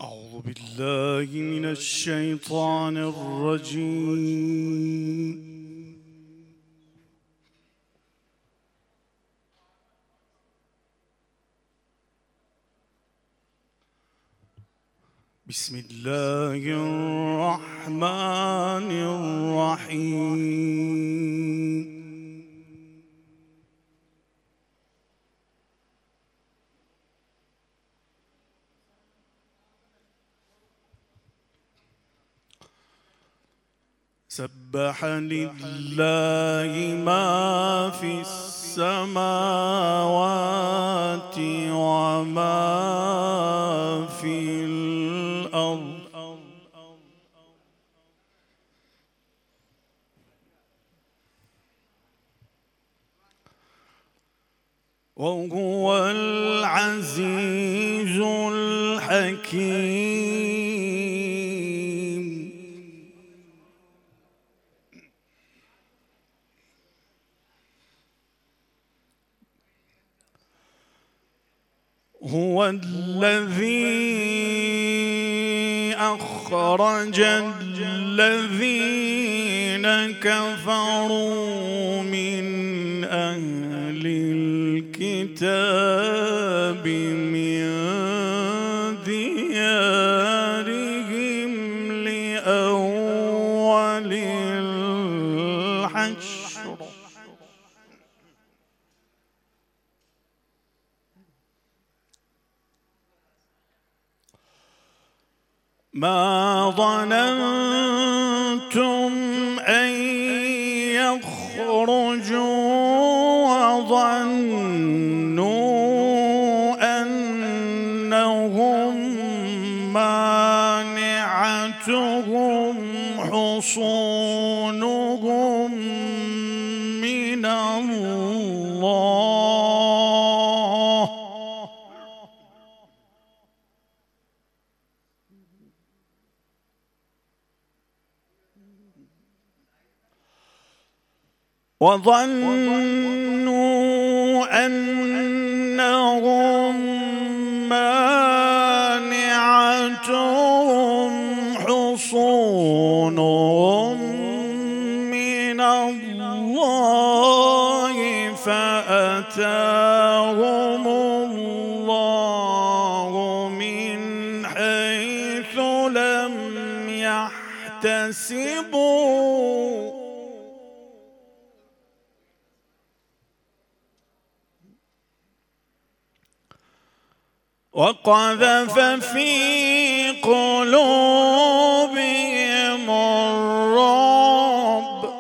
أعوذ بالله من الشيطان الرجيم. بسم الله الرحمن الرحيم. سبح لله ما في السماوات وما في الأرض وهو العزيز الحكيم. هو الذي أخرج الذين كفروا من أهل الكتاب من ديارهم لأول الحشر ما ظننتم أن يخرجوا وظنوا أنهم مانعتهم حصونهم من الله وظنوا أنهم مانعتهم حصونهم من الله فأتاهم الله من حيث لم يحتسبوا وقذف في قلوبهم الرعب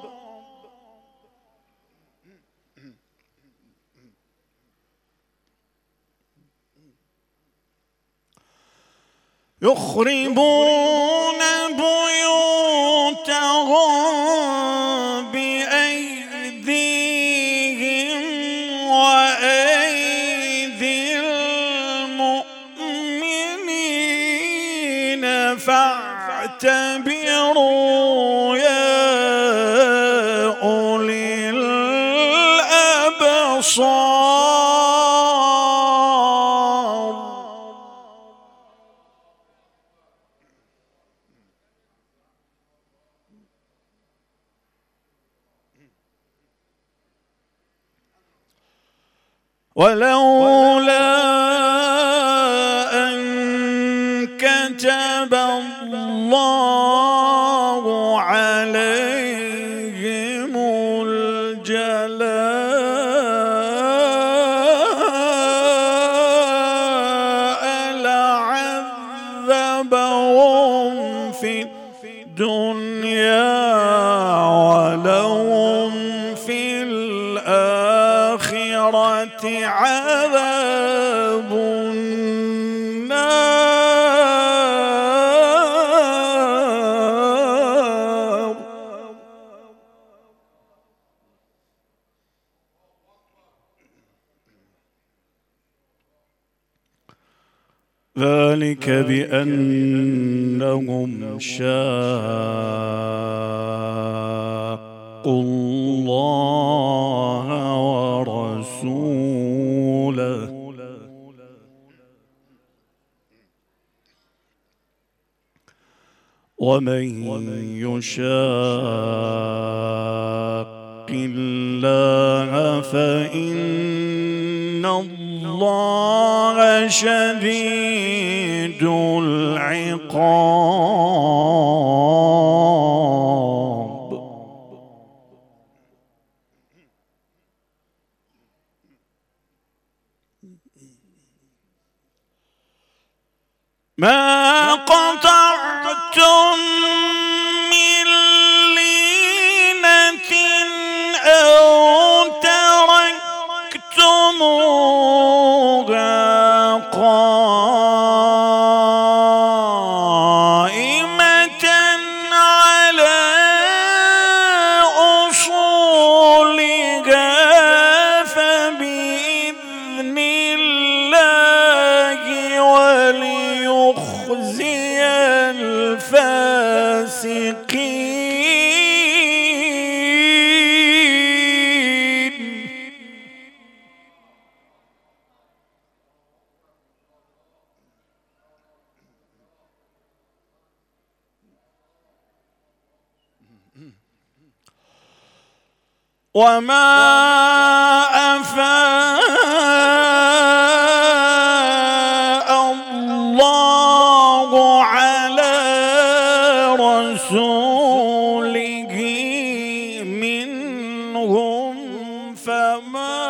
يخربون بيوتهم بأيديهم وأيدي المؤمنين فاعتبروا يا أولي الأبصار. ولولا أن كتب الله عليهم الجلاء لعذبهم في الدنيا ولهم في الآخرة عذاب النار. ذلك بأنهم شاقوا الله ورسوله ومن يشاق الله فإن الله شديد العقاب. ما قطعتم من لينة أو تركتموها قائمة على أصولها فبإذن الله وليخزي الفاسقين. وما أفاء الله على رسوله منهم فما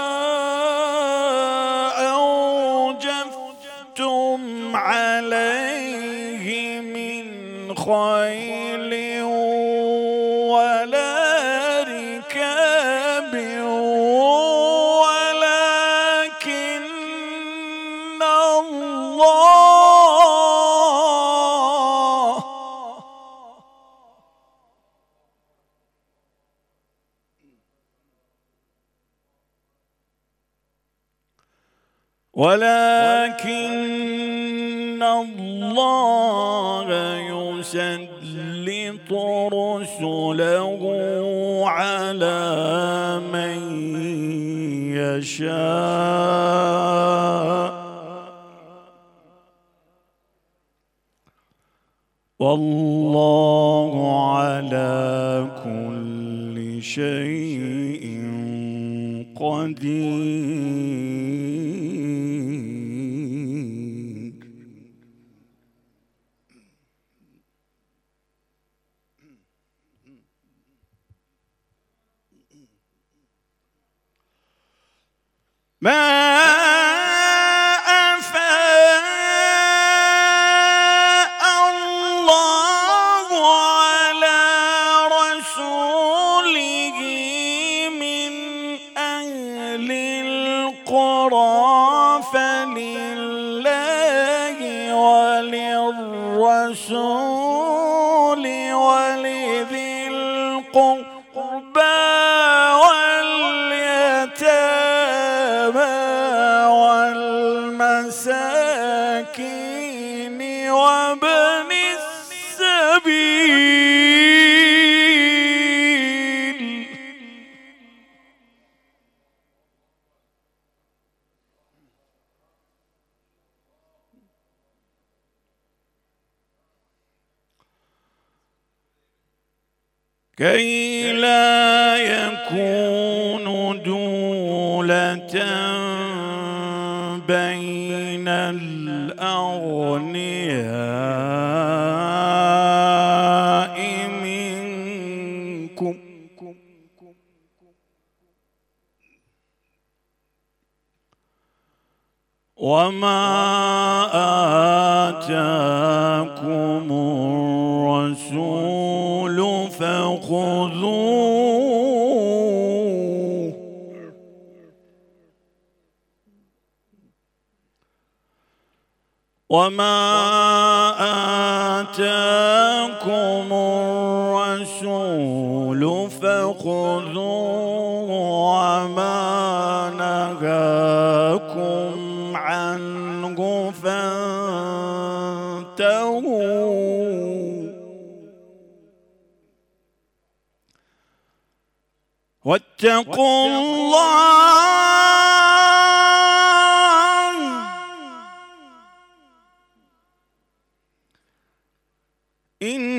أوجفتم عليه من خيل ولا ركاب ولكن الله يسلط رسله على من يشاء والله على كل شيء قدير. ما أفاء الله على رسوله من أهل القرى فلله وللرسول ولذي القربى والمساكين وابن السبيل. كي لا يكون دولة بين الأغنياء منكم وما آتاكم الرسول فخذوه وما آتاكم الرسول فخذوه وما نهاكم عنه فانتهوا واتقوا الله إن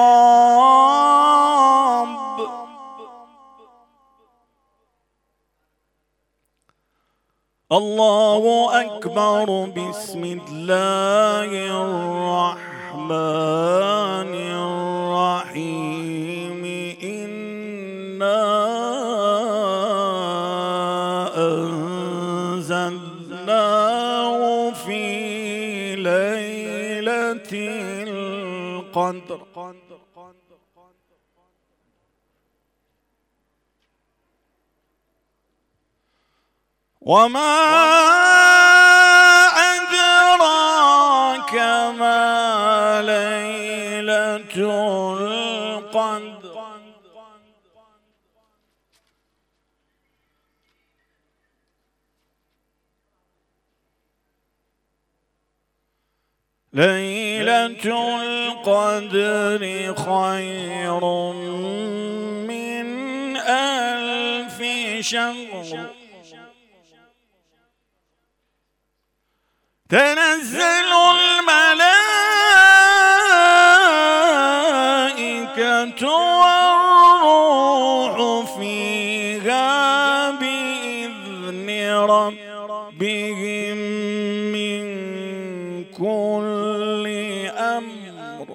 الله أكبر. بسم الله الرحمن الرحيم. إنا أنزلناه في ليلة القدر. وما أدراك ما ليلة القدر. ليلة القدر خير من 1000 شهر. تنزل الملائكة والروح فيها بإذن ربهم من كل أمر.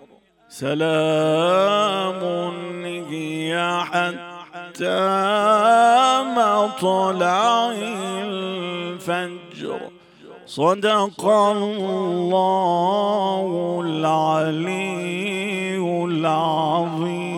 سلام هي حتى مطلع الفجر. صدق الله العلي العظيم.